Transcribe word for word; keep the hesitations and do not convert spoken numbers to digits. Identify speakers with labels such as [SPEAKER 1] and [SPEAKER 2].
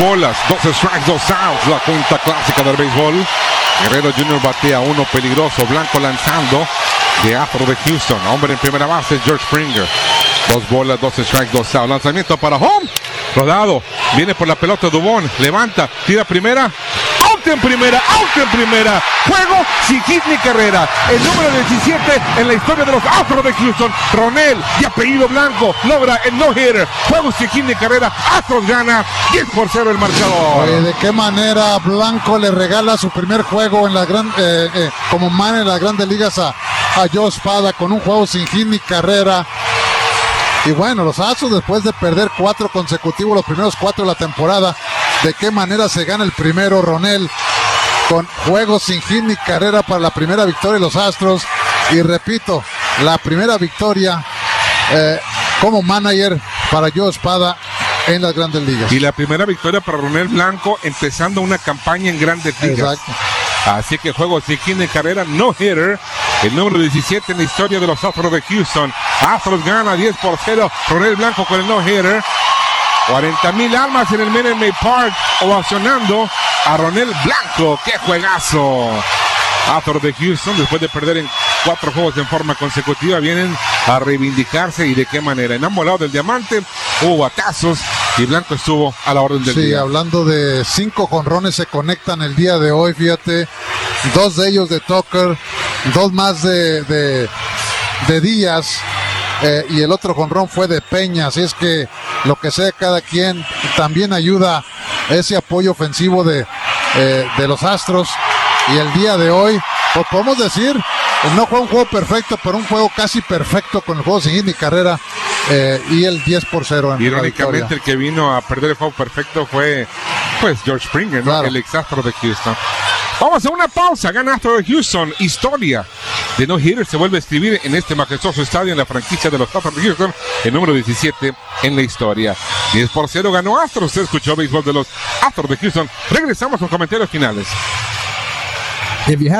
[SPEAKER 1] bolas, dos strikes, dos outs. La cuenta clásica del béisbol. Guerrero junior batea uno peligroso. Blanco lanzando de Astros de Houston. Hombre en primera base, George Springer. Dos bolas, dos strikes, dos outs. Lanzamiento para home. Rodado. Viene por la pelota Dubón. Levanta. Tira primera. Out en primera. Out en primera. Juego sin hit ni carrera. El número diecisiete en la historia de los Astros de Houston. Ronel, de apellido Blanco, logra el no-hitter. Juego sin hit ni carrera. Astros gana diez por cero el marcador.
[SPEAKER 2] Oye, ¿de qué manera Blanco le regala su primer juego en la gran, eh, eh, como man en las grandes ligas a, a Joe Espada con un juego sin hit ni carrera? Y bueno, los Astros, después de perder cuatro consecutivos, los primeros cuatro de la temporada, ¿de qué manera se gana el primero, Ronel? Con juegos sin hit ni carrera para la primera victoria de los Astros. Y repito, la primera victoria eh, como manager para Joe Espada en las grandes ligas.
[SPEAKER 1] Y la primera victoria para Ronel Blanco empezando una campaña en grandes ligas.
[SPEAKER 2] Exacto.
[SPEAKER 1] Así que juego sin hit ni carrera, no hitter. El número diecisiete en la historia de los Astros de Houston. Astros gana diez por cero. Ronel Blanco con el no hitter. cuarenta mil almas en el Minute Maid Park ovacionando a Ronel Blanco. ¡Qué juegazo! Astros de Houston, después de perder en cuatro juegos en forma consecutiva, vienen a reivindicarse. ¿Y de qué manera? En ambos lados del diamante hubo batazos y Blanco estuvo a la orden del
[SPEAKER 2] sí,
[SPEAKER 1] día.
[SPEAKER 2] Sí, hablando de cinco jonrones se conectan el día de hoy, fíjate. Dos de ellos de Tucker, dos más de, de, de Díaz. Eh, y el otro jonrón fue de Peña, así es que lo que sea cada quien también ayuda ese apoyo ofensivo de, eh, de los Astros. Y el día de hoy, pues podemos decir, no fue un juego perfecto, pero un juego casi perfecto con el juego sin hit ni carrera, eh, y el diez por cero en
[SPEAKER 1] Irónicamente el que vino a perder el juego perfecto fue pues George Springer, ¿no? Claro. El ex Astro de Houston. Vamos a una pausa. Gana Astros de Houston. Historia de no hitter se vuelve a escribir en este majestuoso estadio en la franquicia de los Astros de Houston, el número diecisiete en la historia. diez por cero ganó Astros. Usted escuchó béisbol de los Astros de Houston. Regresamos con comentarios finales.
[SPEAKER 3] If you have